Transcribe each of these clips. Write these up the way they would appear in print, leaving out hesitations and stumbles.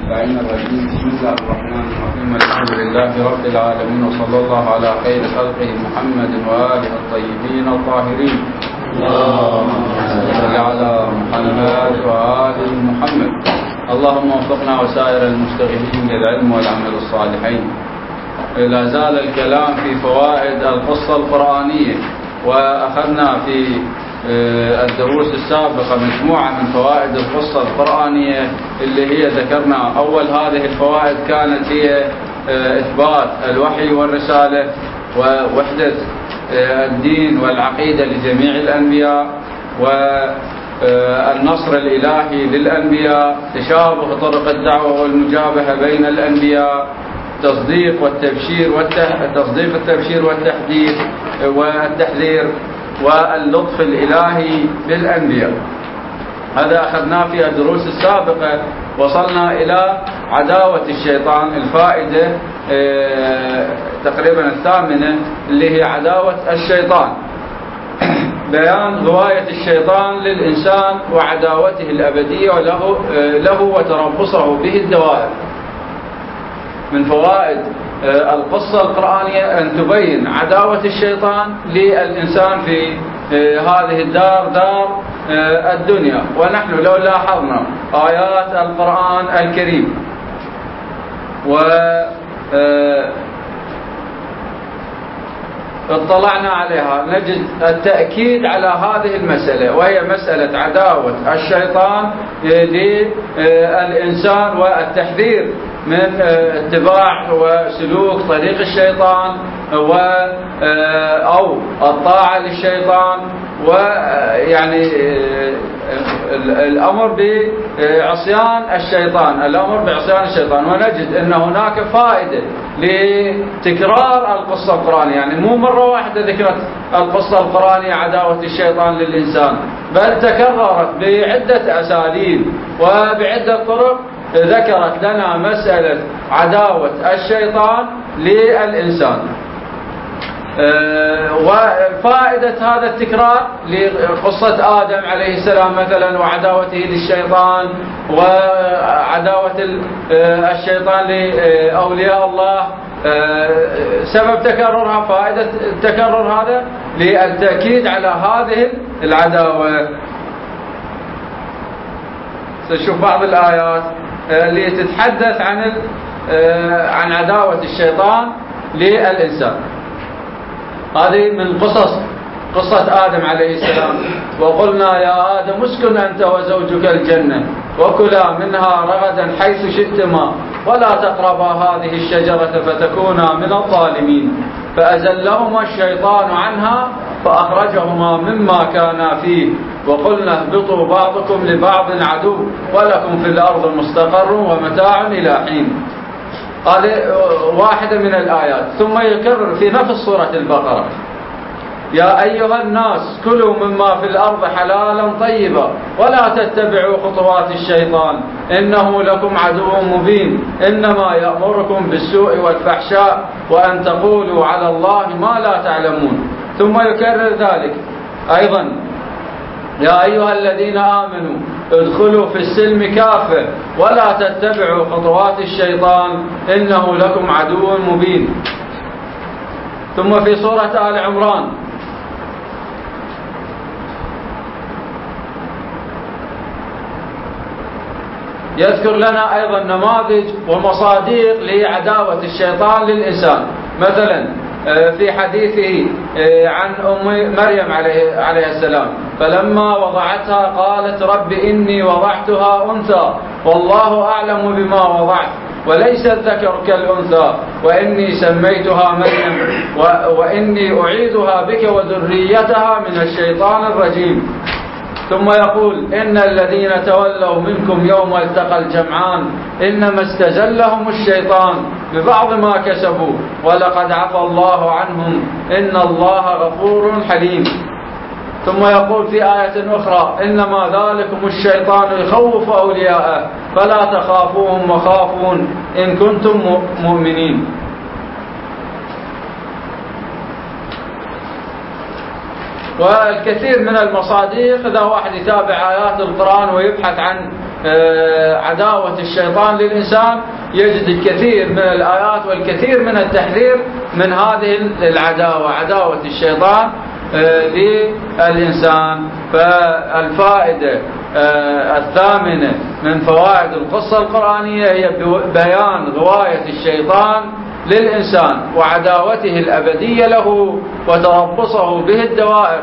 اللعين الرجيم. بسم الله الرحمن الرحيم. الحمد لله رب العالمين، وصلى الله على خير خلقه محمد وآله الطيبين الطاهرين. اللهم صل على محمد وآل محمد. اللهم وفقنا وسائر المشتغلين للعلم والعمل الصالحين. لا زال الكلام في فوائد القصة القرآنية، وأخذنا في الدروس السابقة مجموعة من فوائد القصة القرآنية اللي هي ذكرنا. أول هذه الفوائد كانت هي إثبات الوحي والرسالة ووحدة الدين والعقيدة لجميع الأنبياء، والنصر الإلهي للأنبياء، تشابه طرق الدعوة والمجابهة بين الأنبياء، تصديق التبشير والتحذير واللطف الإلهي بالأنبياء. هذا أخذناه في الدروس السابقة. وصلنا إلى عداوة الشيطان، الفائدة تقريبا الثامنة اللي هي عداوة الشيطان، بيان غواية الشيطان للإنسان وعداوته الأبدية له وتربصه به الدوائر. من فوائد القصة القرآنية أن تبين عداوة الشيطان للإنسان في هذه الدار، دار الدنيا. ونحن لو لاحظنا آيات القرآن الكريم اطلعنا عليها، نجد التأكيد على هذه المسألة، وهي مسألة عداوة الشيطان للإنسان والتحذير من اتباع وسلوك طريق الشيطان أو الطاعة للشيطان، ويعني الأمر بعصيان الشيطان. ونجد أن هناك فائدة لتكرار القصة القرآنية، يعني مو مرة واحدة ذكرت القصة القرآنية عداوة الشيطان للإنسان، بل تكررت بعدة أساليب وبعدة طرق. ذكرت لنا مسألة عداوة الشيطان للإنسان. وفائدة هذا التكرار لقصة آدم عليه السلام مثلا وعداوته للشيطان، وعداوة الشيطان لأولياء الله، سبب تكررها، فائدة التكرر هذا للتأكيد على هذه العداوة. سنشوف بعض الآيات اللي تتحدث عن عداوة الشيطان للإنسان. هذه من قصة آدم عليه السلام. وقلنا يا آدم اسكن أنت وزوجك الجنة وكلا منها رغدا حيث شئتما ولا تقربا هذه الشجرة فتكونا من الظالمين. فأزلهما الشيطان عنها فأخرجهما مما كانا فيه وقلنا اهبطوا بعضكم لبعض عدو ولكم في الأرض مستقر ومتاع إلى حين. هذه واحدة من الآيات. ثم يكرر في نفس سورة البقرة: يا أيها الناس كلوا مما في الأرض حلالا طيبا ولا تتبعوا خطوات الشيطان إنه لكم عدو مبين إنما يأمركم بالسوء والفحشاء وأن تقولوا على الله ما لا تعلمون. ثم يكرر ذلك أيضا: يا أيها الذين آمنوا ادخلوا في السلم كافة ولا تتبعوا خطوات الشيطان إنه لكم عدو مبين. ثم في سورة آل عمران يذكر لنا أيضا نماذج ومصادق لعداوة الشيطان للإنسان. مثلا في حديثه عن أم مريم عليه السلام: فلما وضعتها قالت رب إني وضعتها أنثى والله أعلم بما وضعت وليس الذكر كالأنثى وإني سميتها مريم وإني أعيذها بك وذريتها من الشيطان الرجيم. ثم يقول: إن الذين تولوا منكم يوم التقى الجمعان إنما استزلهم الشيطان ببعض ما كسبوا ولقد عفى الله عنهم إن الله غفور حليم. ثم يقول في آية أخرى: إنما ذلكم الشيطان يخوف أولياءه فلا تخافوهم وخافون إن كنتم مؤمنين. والكثير من المصادق إذا واحد يتابع آيات القرآن ويبحث عن عداوة الشيطان للإنسان يجد الكثير من الآيات والكثير من التحذير من هذه العداوة، عداوة الشيطان للإنسان. فالفائدة الثامنة من فوائد القصة القرآنية هي بيان غواية الشيطان للإنسان وعداوته الأبدية له وتربصه به الدوائر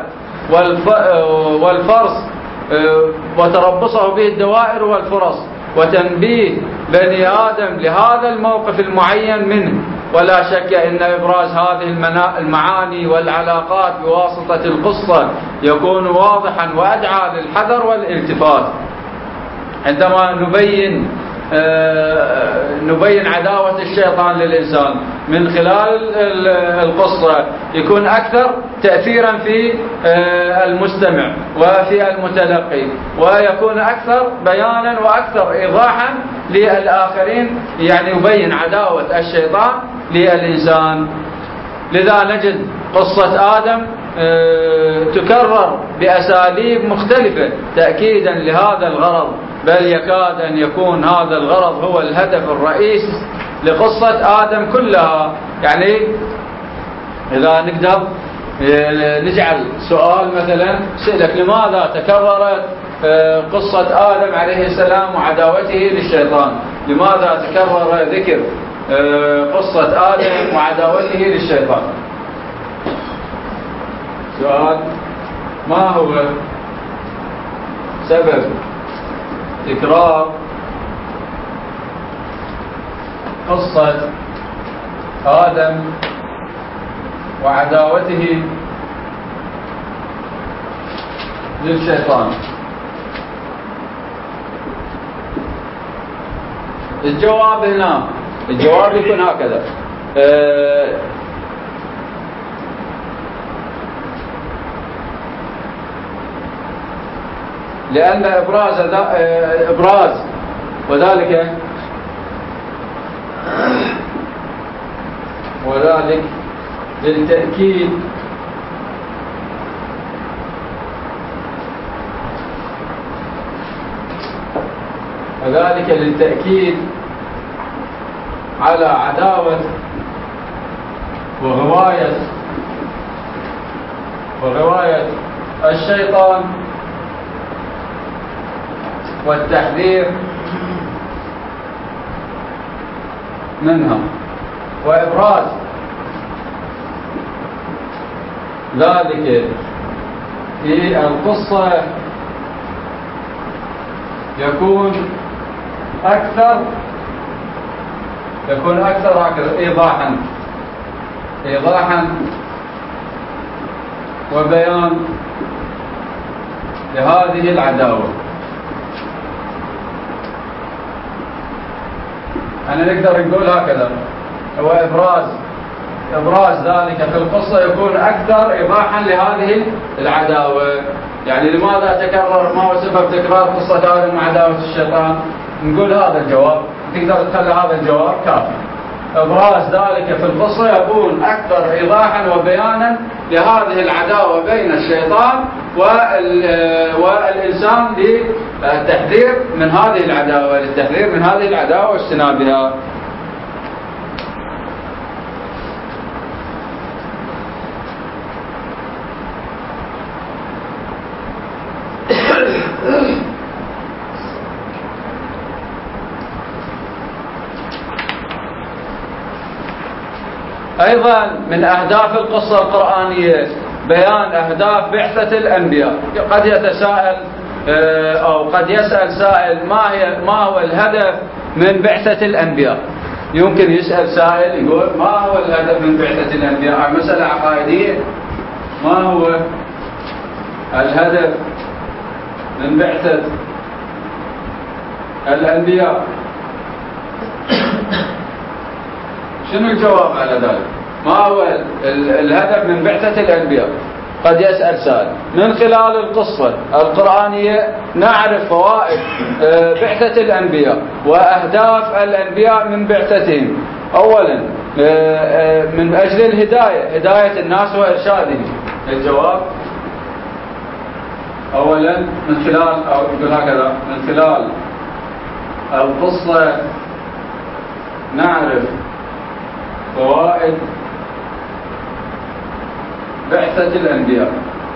والفرص وتربصه به الدوائر والفرص، وتنبيه بني آدم لهذا الموقف المعين منه. ولا شك أن إبراز هذه المعاني والعلاقات بواسطة القصة يكون واضحا وأدعى للحذر والالتفات. عندما نبين عداوة الشيطان للإنسان من خلال القصة يكون أكثر تأثيرا في المستمع وفي المتلقي، ويكون أكثر بيانا وأكثر إيضاحا للآخرين، يعني يبين عداوة الشيطان للإنسان. لذا نجد قصة آدم تكرر بأساليب مختلفة تأكيدا لهذا الغرض، بل يكاد أن يكون هذا الغرض هو الهدف الرئيسي لقصة آدم كلها. يعني إذا نقدر نجعل سؤال مثلا سألك لماذا تكررت قصة آدم عليه السلام وعداوته للشيطان؟ لماذا تكرر ذكر قصة آدم وعداوته للشيطان؟ سؤال: ما هو سبب تكرار قصة آدم وعداوته للشيطان؟ الجواب هنا، الجواب يكون هكذا: لأن إبراز وذلك للتأكيد على عداوة وغواية الشيطان والتحذير منها، وإبراز ذلك في القصة يكون أكثر هكذا إيضاحا وبيان لهذه العداوة. أنا نقدر نقول هكذا: هو إبراز ذلك في القصة يكون أكثر إيضاحا لهذه العداوة. يعني لماذا تكرر؟ ما هو سبب تكرار قصة آدم وعداوة الشيطان؟ نقول هذا الجواب، تقدر تخلي هذا الجواب كافي. إبراز ذلك في القصة يكون أكثر إيضاحا وبيانا لهذه العداوة بين الشيطان والإنسان للتحذير من هذه العداوة واجتنابها. أيضا من أهداف القصة القرآنية بيان أهداف بعثة الأنبياء. قد يتساءل أو قد يسأل سائل: ما هو الهدف من بعثة الأنبياء؟ يمكن يسأل سائل يقول: ما هو الهدف من بعثة الأنبياء؟ مسألة عقائدية. ما هو الهدف من بعثة الأنبياء؟ شنو الجواب على ذلك؟ ما هو الهدف من بعثة الأنبياء؟ قد يسأل سائل. من خلال القصة القرآنية نعرف فوائد بعثة الأنبياء وأهداف الأنبياء من بعثتهم. أولا من أجل هداية الناس وإرشادهم. الجواب: أولا من خلال القصة نعرف فوائد بعثة الأنبياء،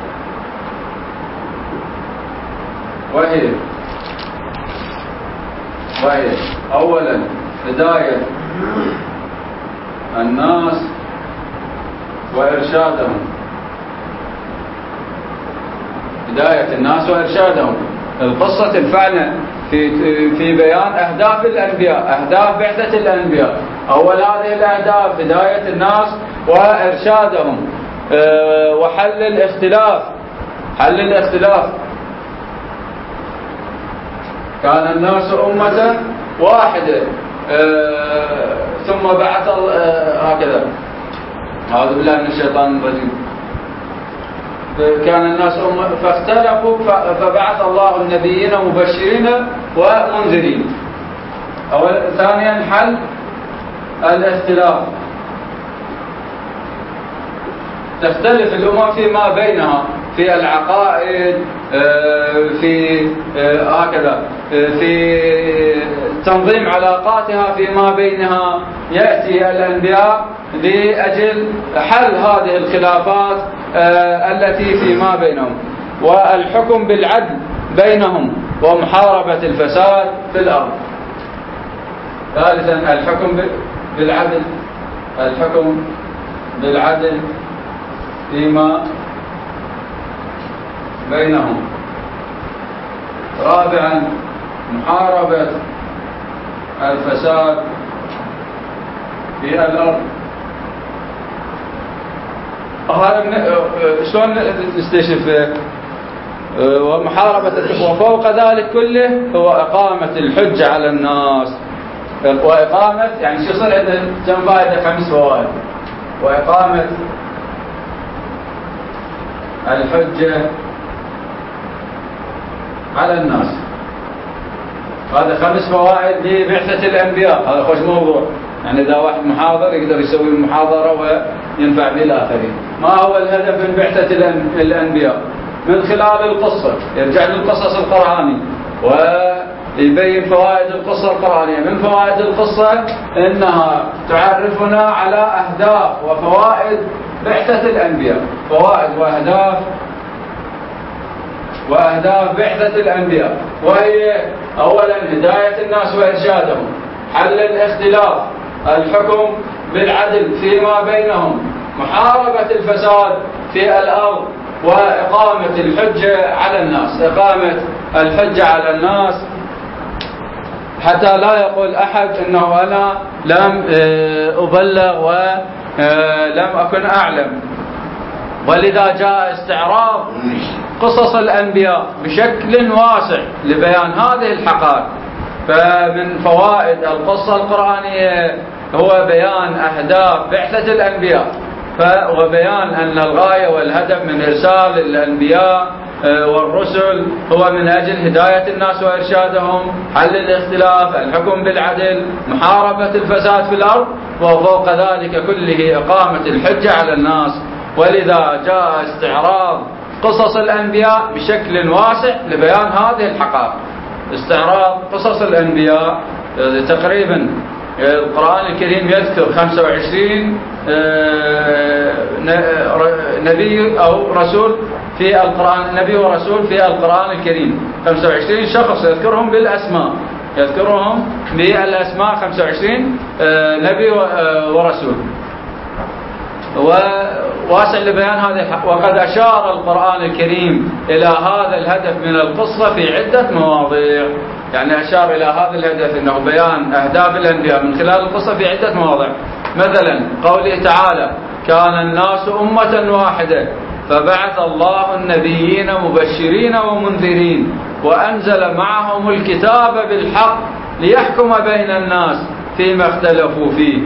وهي أولا هداية الناس وإرشادهم، هداية الناس وإرشادهم. القصة تنفعنا في بيان أهداف الأنبياء، أهداف بعثة الأنبياء. أول هذه الأهداف هداية الناس وإرشادهم، وحل الاختلاف. حل الاختلاف، كان الناس أمة واحدة ثم بعث هكذا، أعوذ بالله من الشيطان الرجيم. كان الناس فاختلفوا فبعث الله النبيين مبشرين ومنذرين. ثانيا حل الاختلاف، تختلف الأمم فيما بينها في العقائد، في هكذا في تنظيم علاقاتها فيما بينها. يأتي الأنبياء لأجل حل هذه الخلافات التي فيما بينهم، والحكم بالعدل بينهم، ومحاربة الفساد في الأرض. ثالثا الحكم بالعدل، الحكم بالعدل فيما بينهم. رابعا محاربة الفساد في الأرض. شلون نستشف؟ ومحاربة وفوق ذلك كله هو إقامة الحجة على الناس. وإقامة يعني شو يصير عندنا كم فائدة؟ 5 فوائد. وإقامة الحجة على الناس، هذا 5 فوائد لبعثة الأنبياء. هذا خوش موضوع، يعني إذا واحد محاضر يقدر يسوي المحاضرة وينفع به الآخرين. ما هو الهدف من بعثة الأنبياء؟ من خلال القصة، يرجع للقصص القرآني ويبين فوائد القصة القرآنية. من فوائد القصة إنها تعرفنا على أهداف وفوائد بعثة الأنبياء، فوائد وأهداف بعثة الأنبياء، وهي أولا هداية الناس وإرشادهم، حل الاختلاف، الحكم بالعدل فيما بينهم، محاربة الفساد في الأرض، وإقامة الحجة على الناس. إقامة الحجة على الناس حتى لا يقول أحد إنه أنا لم أبلغ ولم أكن أعلم. ولذا جاء استعراض قصص الأنبياء بشكل واسع لبيان هذه الحقائق. فمن فوائد القصة القرآنية هو بيان أهداف بعثة الأنبياء، وبيان أن الغاية والهدف من إرسال الأنبياء والرسل هو من أجل هداية الناس وإرشادهم، حل الاختلاف، الحكم بالعدل، محاربة الفساد في الأرض، وفوق ذلك كله إقامة الحجة على الناس. ولذا جاء استعراض قصص الأنبياء بشكل واسع لبيان هذه الحقائق. استعراض قصص الأنبياء تقريبا القرآن الكريم يذكر 25 نبي أو رسول في القرآن، نبي ورسول في القرآن الكريم. 25 شخص يذكرهم بالأسماء، يذكرهم بالأسماء 25 نبي ورسول، وواسع لبيان هذه الحق. وقد أشار القرآن الكريم إلى هذا الهدف من القصة في عدة مواضيع، يعني أشار إلى هذا الهدف أنه بيان أهداف الأنبياء من خلال القصة في عدة مواضع. مثلا قوله تعالى: كان الناس أمة واحدة فبعث الله النبيين مبشرين ومنذرين وأنزل معهم الكتاب بالحق ليحكم بين الناس فيما اختلفوا فيه.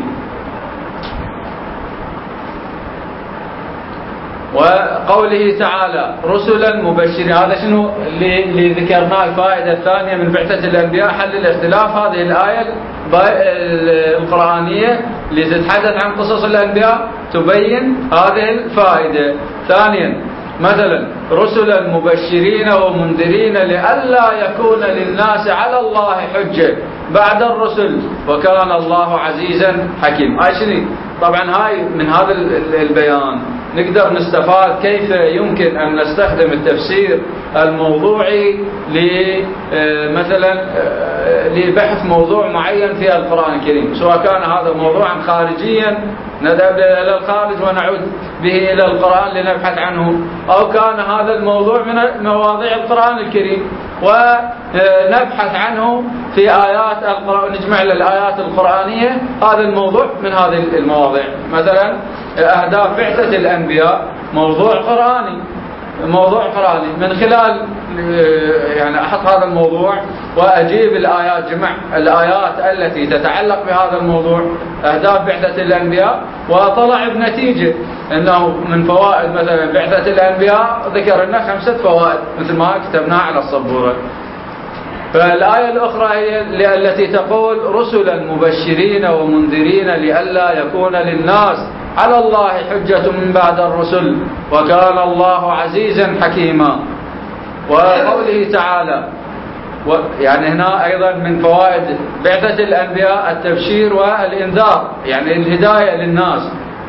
وقوله تعالى: رسلا مبشرين. هذا شنو اللي ذكرناه؟ الفائدة الثانية من بعثة الأنبياء حل الاختلاف. هذه الآية القرآنية اللي تتحدث عن قصص الأنبياء تبين هذه الفائدة. ثانيا مثلا: رسلا مبشرين ومنذرين لئلا يكون للناس على الله حجة بعد الرسل وكان الله عزيزا حكيم. هاي شنو؟ طبعا هاي من هذا البيان نقدر نستفاد كيف يمكن أن نستخدم التفسير الموضوعي مثلا لبحث موضوع معين في القرآن الكريم، سواء كان هذا موضوعا خارجيا نذهب إلى الخارج ونعود به إلى القرآن لنبحث عنه، أو كان هذا الموضوع من مواضيع القرآن الكريم ونبحث عنه في آيات القرآن، نجمع الآيات القرآنية هذا الموضوع من هذه المواضيع. مثلا أهداف بعثة الأنبياء موضوع قرآني، من خلال يعني أحط هذا الموضوع وأجيب الآيات، جمع الآيات التي تتعلق بهذا الموضوع أهداف بعثة الأنبياء، وطلع بنتيجة أنه من فوائد مثلا بعثة الأنبياء ذكر لنا 5 فوائد مثل ما كتبناها على السبورة. فالآية الأخرى هي التي تقول رسلا مبشرين ومنذرين لئلا يكون للناس على الله حجة من بعد الرسل وكان الله عزيزا حكيما. وقوله تعالى يعني هنا أيضا من فوائد بعثة الأنبياء التبشير والإنذار، يعني الهداية للناس.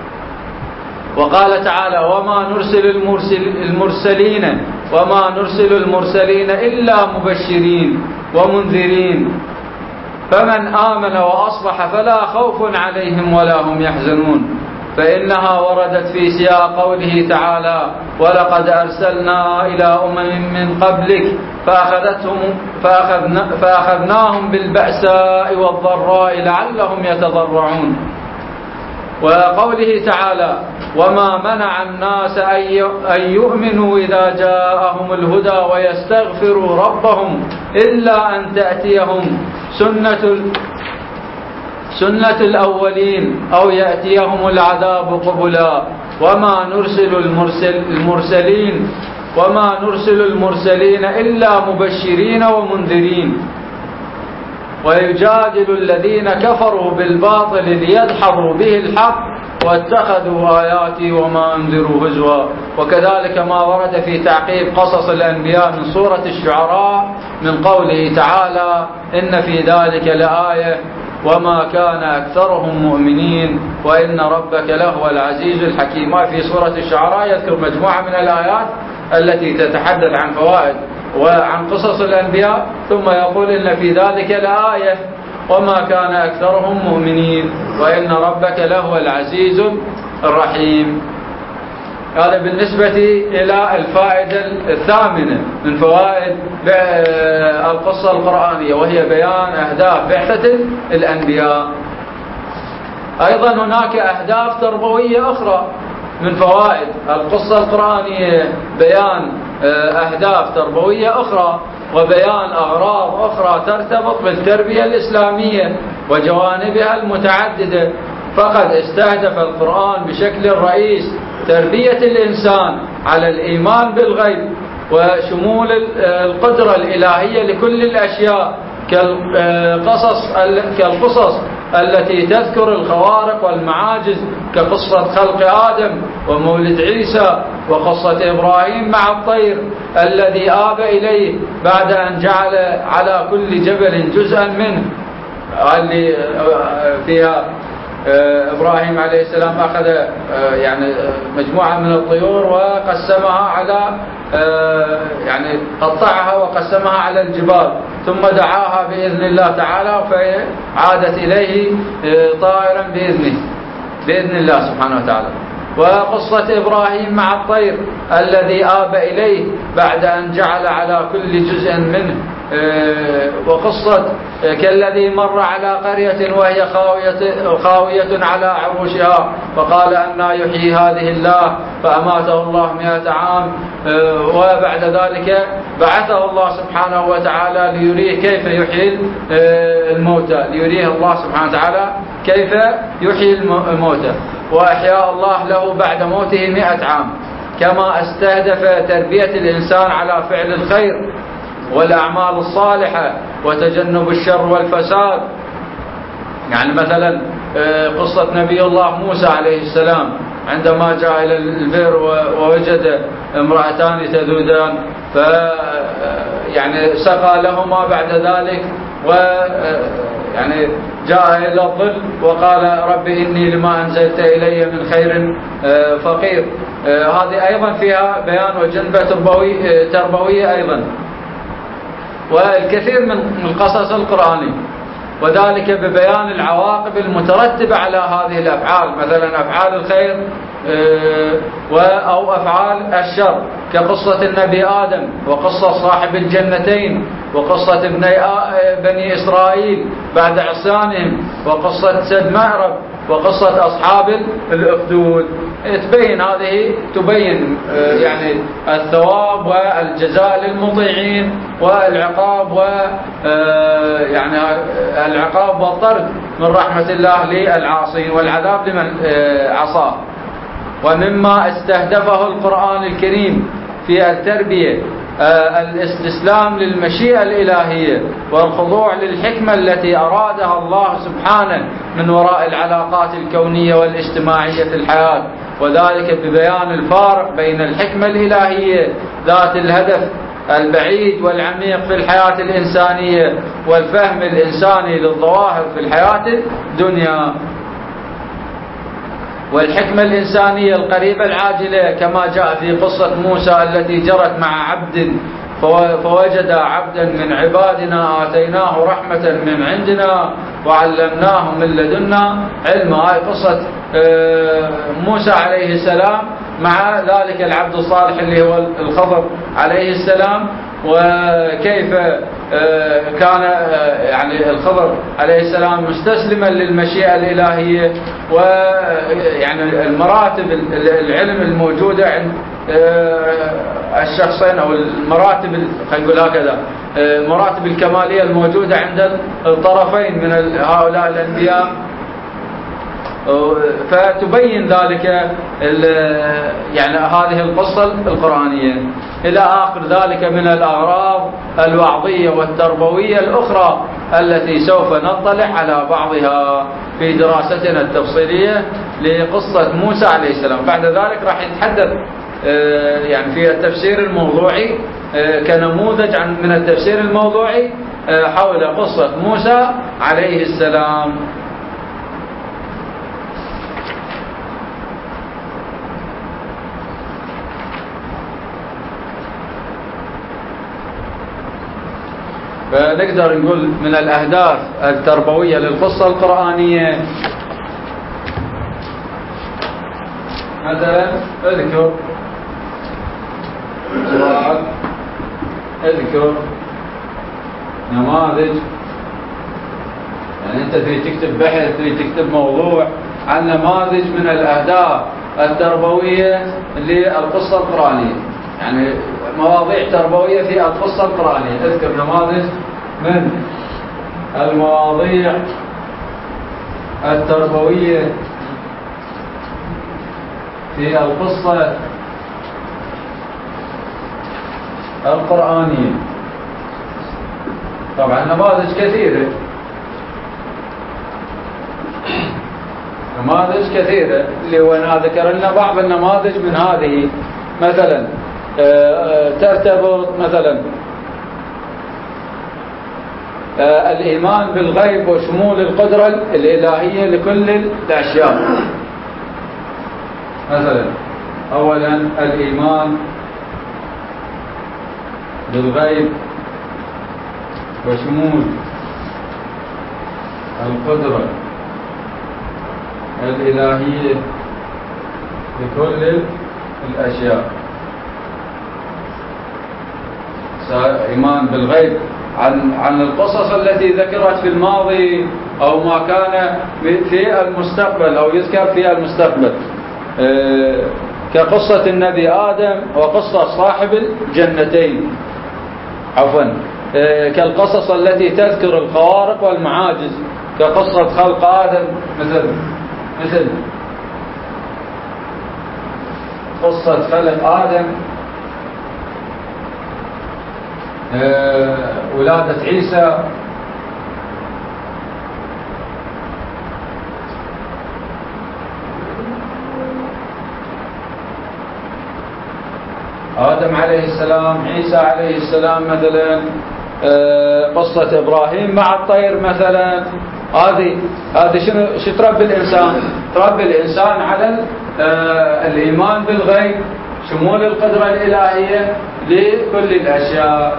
وقال تعالى وما نرسل المرسلين إلا مبشرين ومنذرين فمن آمن وأصلح فلا خوف عليهم ولا هم يحزنون. فإنها وردت في سياق قوله تعالى ولقد أرسلنا إلى أمم من قبلك فأخذناهم بالبأساء والضراء لعلهم يتضرعون. وقوله تعالى وما منع الناس أن يؤمنوا إذا جاءهم الهدى ويستغفروا ربهم إلا أن تأتيهم سنة الأولين أو يأتيهم العذاب قبلا وما نرسل المرسلين إلا مبشرين ومنذرين ويجادل الذين كفروا بالباطل ليدحضوا به الحق واتخذوا آياتي وما أنذروا هزوا. وكذلك ما ورد في تعقيب قصص الأنبياء من سورة الشعراء من قوله تعالى إن في ذلك لآية وما كان أكثرهم مؤمنين وإن ربك لهو العزيز الحكيم. في سورة الشعراء يذكر مجموعة من الآيات التي تتحدث عن فوائد وعن قصص الأنبياء، ثم يقول إن في ذلك لآية وما كان أكثرهم مؤمنين وإن ربك لهو العزيز الرحيم. هذا بالنسبة إلى الفائدة الثامنة من فوائد القصة القرآنية، وهي بيان أهداف بعثة الأنبياء. أيضا هناك أهداف تربوية أخرى من فوائد القصة القرآنية، بيان أهداف تربوية أخرى وبيان أغراض أخرى ترتبط بالتربية الإسلامية وجوانبها المتعددة. فقد استهدف القرآن بشكل رئيس تربية الإنسان على الإيمان بالغيب وشمول القدرة الإلهية لكل الأشياء كالقصص التي تذكر الخوارق والمعاجز كقصة خلق آدم ومولد عيسى وقصة إبراهيم مع الطير الذي آب إليه بعد أن جعل على كل جبل جزءا منه، اللي فيها إبراهيم عليه السلام أخذ يعني مجموعة من الطيور وقسمها على يعني قطعها وقسمها على الجبال ثم دعاها بإذن الله تعالى فعادت إليه طائرا بإذن الله سبحانه وتعالى. وقصة إبراهيم مع الطير الذي آب إليه بعد أن جعل على كل جزء منه، وقصة كالذي مر على قرية وهي خاوية على عروشها فقال أنى يحيي هذه الله فأماته الله 100 عام، وبعد ذلك بعثه الله سبحانه وتعالى ليريه كيف يحيي الموتى، ليريه الله سبحانه وتعالى كيف يحيي الموتى، وأحياء الله له بعد موته 100 عام. كما استهدف تربية الإنسان على فعل الخير والأعمال الصالحة وتجنب الشر والفساد. يعني مثلا قصة نبي الله موسى عليه السلام عندما جاء إلى البئر ووجد امرأتان تذودان يعني سقى لهما بعد ذلك يعني جاء إلى الظل وقال رب إني لما أنزلت إلي من خير فقير. هذه أيضا فيها بيان وجنبة تربوية أيضا. والكثير من القصص القرآني، وذلك ببيان العواقب المترتبة على هذه الأفعال، مثلا أفعال الخير أو أفعال الشر، كقصة النبي آدم، وقصة صاحب الجنتين، وقصة بني إسرائيل بعد عصيانهم، وقصة سد مأرب، وقصة أصحاب الأخدود. تبين يعني الثواب والجزاء للمطيعين، والعقاب يعني العقاب والطرد من رحمة الله للعاصين، والعذاب لمن عصاه. ومما استهدفه القرآن الكريم في التربية الاستسلام للمشيئة الإلهية، والخضوع للحكمة التي أرادها الله سبحانه من وراء العلاقات الكونية والاجتماعية في الحياة، وذلك ببيان الفارق بين الحكمة الإلهية ذات الهدف البعيد والعميق في الحياة الإنسانية، والفهم الإنساني للظواهر في الحياة الدنيا، والحكمة الإنسانية القريبة العاجلة، كما جاء في قصة موسى التي جرت مع عبد فوجد عبدا من عبادنا آتيناه رحمة من عندنا وعلمناه من لدنا علما. هاي قصة موسى عليه السلام مع ذلك العبد الصالح اللي هو الخضر عليه السلام، وكيف كان يعني الخضر عليه السلام مستسلما للمشيئة الإلهية، ويعني المراتب العلم الموجودة عند الشخصين، أو المراتب خلينا نقول هكذا مراتب الكمالية الموجودة عند الطرفين من هؤلاء الأنبياء. فتبين ذلك يعني هذه القصة القرآنية إلى آخر ذلك من الأغراض الوعظية والتربوية الأخرى التي سوف نطلع على بعضها في دراستنا التفصيلية لقصة موسى عليه السلام. بعد ذلك راح نتحدث يعني في التفسير الموضوعي كنموذج من التفسير الموضوعي حول قصة موسى عليه السلام. فنقدر نقول من الأهداف التربوية للقصة القرآنية مثلا اذكر نماذج، يعني أنت تكتب بحث، تكتب موضوع عن نماذج من الأهداف التربوية للقصة القرآنية، يعني مواضيع تربوية في القصة القرآنية. اذكر نماذج من المواضيع التربوية في القصة القرآنية. طبعا نماذج كثيرة، اللي هو أنا ذكر لنا بعض النماذج من هذه. مثلا ترتبط مثلا الإيمان بالغيب وشمول القدرة الإلهية لكل الأشياء. مثلا أولا الإيمان بالغيب وشمول القدرة الإلهية لكل الأشياء. إيمان بالغيب عن القصص التي ذكرت في الماضي أو ما كان في المستقبل أو يذكر في المستقبل، كقصة النبي آدم وقصة صاحب الجنتين، كالقصص التي تذكر الخوارق والمعاجز، كقصة خلق آدم مثل قصة خلق آدم، ولادة عيسى، آدم عليه السلام، عيسى عليه السلام مثلا، قصة إبراهيم مع الطير مثلا. هذه شو تربي الإنسان؟ تربي الإنسان على الإيمان بالغيب، شمول القدرة الإلهية لكل الأشياء.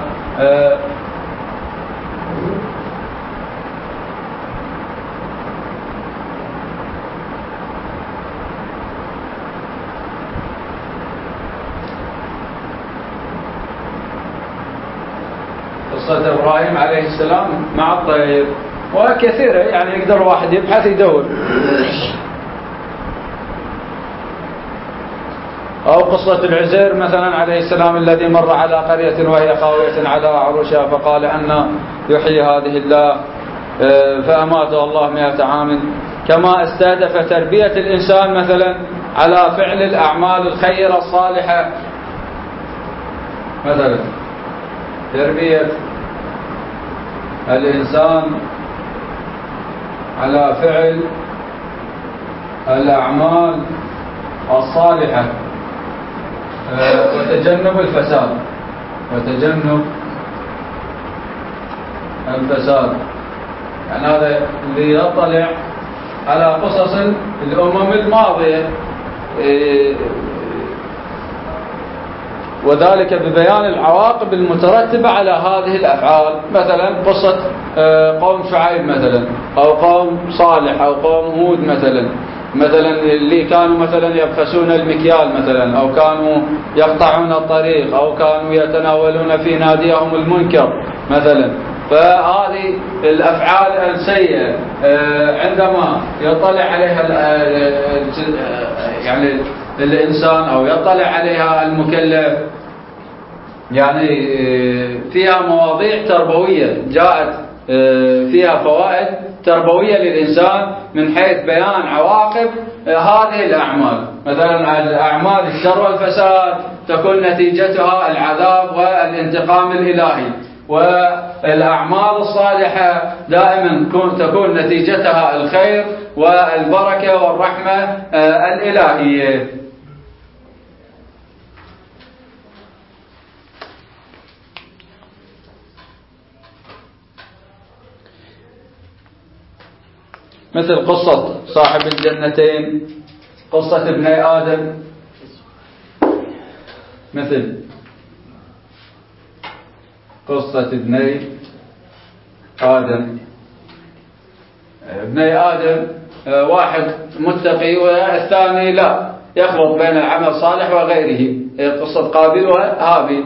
قصة إبراهيم عليه السلام مع الطير وكثيرة، يعني يقدر واحد يبحث يدور. أو قصة العزير مثلا عليه السلام الذي مر على قرية وهي خاوية على عروشها فقال أن يحيي هذه الله فأماته الله 100 عام. كما استهدف تربية الإنسان مثلا على فعل الأعمال الخيرة الصالحة، مثلا تربية الإنسان على فعل الأعمال الصالحة وتجنب الفساد، يعني هذا اللي يطلع على قصص الأمم الماضية، وذلك ببيان العواقب المترتبة على هذه الأفعال. مثلا قصة قوم شعيب مثلا، أو قوم صالح، أو قوم هود مثلا اللي كانوا مثلا يبخسون المكيال مثلا، أو كانوا يقطعون الطريق، أو كانوا يتناولون في ناديهم المنكر مثلا. فهذه الأفعال السيئة عندما يطلع عليها يعني الإنسان أو يطلع عليها المكلف، يعني فيها مواضيع تربوية، جاءت فيها فوائد تربوية للإنسان من حيث بيان عواقب هذه الأعمال. مثلا الأعمال الشر والفساد تكون نتيجتها العذاب والانتقام الإلهي، والأعمال الصالحة دائما تكون نتيجتها الخير والبركة والرحمة الإلهية. مثل قصة صاحب الجنتين، قصة ابني آدم، مثل قصة ابني آدم. ابني آدم واحد متقي والثاني لا، يخلط بين العمل الصالح وغيره، قصة قابيل وهابيل.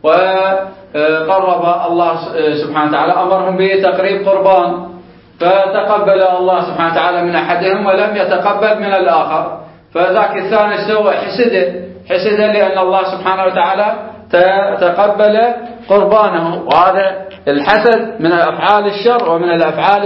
وقرب الله سبحانه وتعالى أمرهم بتقريب قربان، فتقبل الله سبحانه وتعالى من أحدهم ولم يتقبل من الآخر، فذاك الثاني سوى حسده لأن الله سبحانه وتعالى تقبل قربانه. وهذا الحسد من الأفعال الشر ومن الأفعال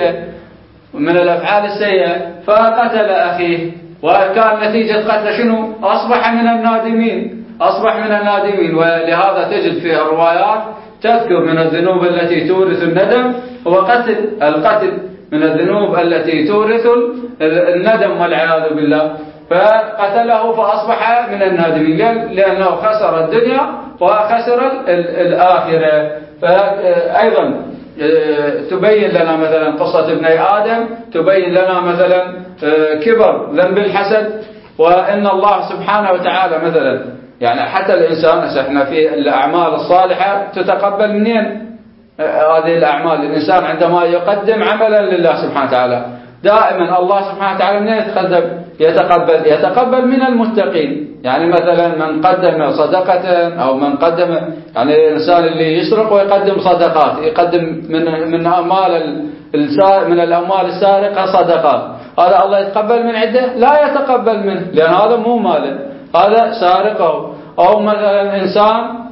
السيئة، فقتل أخيه، وكان نتيجة قتله شنو؟ أصبح من النادمين. ولهذا تجد في الروايات تذكر من الذنوب التي تورث الندم هو القتل من الذنوب التي تورث الندم والعياذ بالله. فقتله فأصبح من النادمين لأنه خسر الدنيا وخسر الآخرة. فأيضا تبين لنا مثلا قصة ابني آدم، تبين لنا مثلا كبر ذنب الحسد، وإن الله سبحانه وتعالى مثلا يعني حتى الإنسان احنا في الأعمال الصالحة تتقبل منين هذه الأعمال؟ الإنسان عندما يقدم عملا لله سبحانه وتعالى دائما الله سبحانه وتعالى منين يتقبل من المتقين. يعني مثلا من قدم صدقة، أو من قدم يعني الإنسان اللي يسرق ويقدم صدقات، يقدم من الأموال السارقة صدقات، هذا الله يتقبل من عده؟ لا يتقبل منه، لأن هذا مو ماله، هذا سارقه. أو مثلا إنسان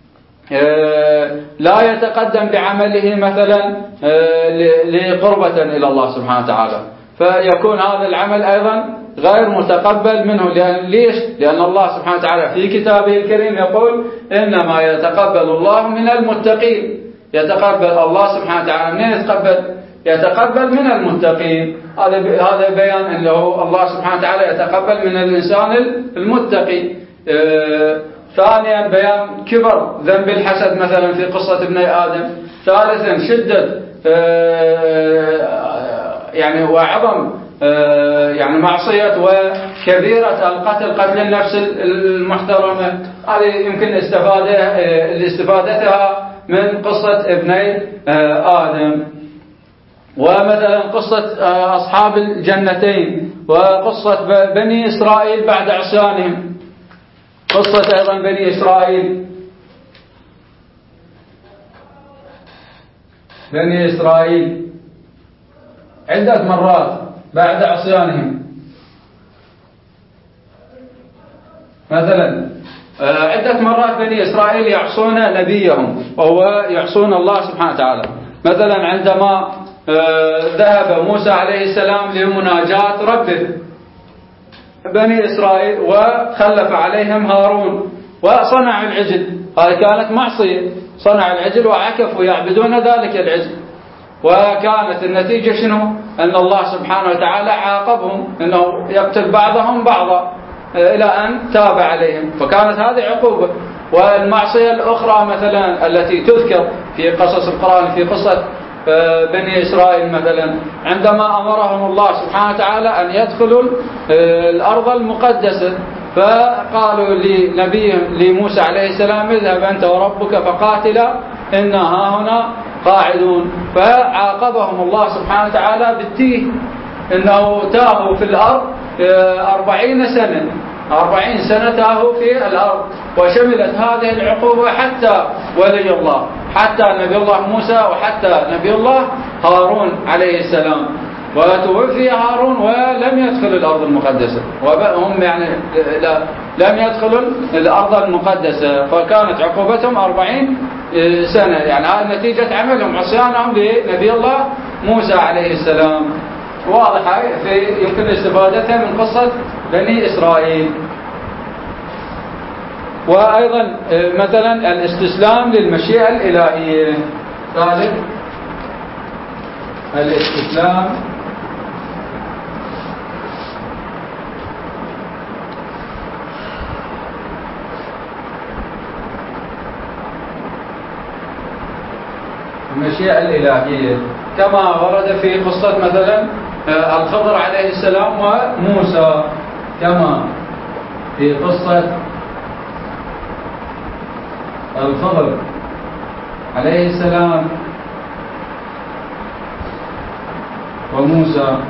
لا يتقدم بعمله مثلا لقربة إلى الله سبحانه وتعالى، فيكون هذا العمل أيضا غير متقبل منه. ليش؟ لأن الله سبحانه وتعالى في كتابه الكريم يقول إنما يتقبل الله من المتقين. يتقبل الله سبحانه وتعالى من يتقبل من المتقين. هذا بيان أنه الله سبحانه وتعالى يتقبل من الإنسان المتقي. ثانيا بيان كبر ذنب الحسد مثلا في قصة ابني آدم. ثالثا شدة يعني وعظم يعني معصية وكبيرة القتل، قتل النفس المحترمة. هذه يمكن استفادتها من قصة ابني آدم. ومثلا قصة أصحاب الجنتين، وقصة بني إسرائيل بعد عصيانهم، قصة أيضا بني إسرائيل عدة مرات بعد عصيانهم. مثلا عدة مرات بني إسرائيل يعصون نبيهم وهو يعصون الله سبحانه وتعالى. مثلا عندما ذهب موسى عليه السلام لمناجاة ربه بني إسرائيل وخلف عليهم هارون وصنع العجل، هذه كانت معصية، صنع العجل وعكفوا يعبدون ذلك العجل، وكانت النتيجة شنو؟ أن الله سبحانه وتعالى عاقبهم أنه يقتل بعضهم بعضا إلى أن تاب عليهم، فكانت هذه عقوبة. والمعصية الأخرى مثلا التي تذكر في قصص القرآن في قصة بني إسرائيل مثلا عندما أمرهم الله سبحانه وتعالى أن يدخلوا الأرض المقدسة، فقالوا لنبيهم لموسى عليه السلام اذهب أنت وربك فقاتلا إنا هاهنا قاعدون، فعاقبهم الله سبحانه وتعالى بالتيه، إنه تاهوا في الأرض 40 سنة، 40 سنة تاهوا في الأرض. وشملت هذه العقوبة حتى ولي الله، حتى نبي الله موسى وحتى نبي الله هارون عليه السلام. وتوفي هارون ولم يدخل الأرض المقدسة، وهم يعني لم يدخلوا الأرض المقدسة، فكانت عقوبتهم 40 سنة. يعني هذه نتيجة عملهم، عصيانهم لنبي الله موسى عليه السلام. واضحة يمكن استفادتها من قصة بني إسرائيل. وأيضا مثلا الاستسلام للمشيئة الإلهية. ثالث الاستسلام المشيئة الإلهية كما ورد في قصة مثلا الخضر عليه السلام وموسى، كما في قصة الخضر عليه السلام وموسى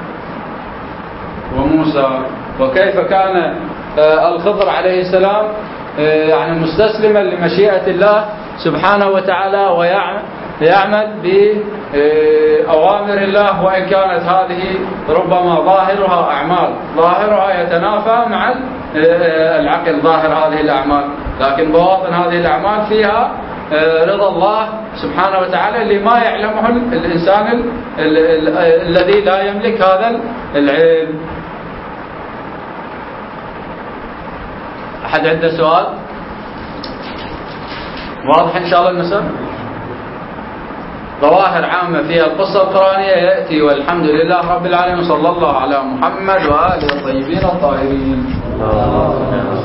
وكيف كان الخضر عليه السلام يعني مستسلما لمشيئة الله سبحانه وتعالى ويعمل بأوامر الله، وإن كانت هذه ربما ظاهرها أعمال، ظاهرها يتنافى مع العقل، ظاهر هذه الأعمال، لكن بواطن هذه الأعمال فيها رضا الله سبحانه وتعالى اللي ما يعلمه الإنسان الذي لا يملك هذا العلم. أحد عنده سؤال؟ واضح إن شاء الله المسألة؟ ظواهر عامة في القصة القرآنية يأتي. والحمد لله رب العالمين، صلى الله على محمد وآله الطيبين الطاهرين.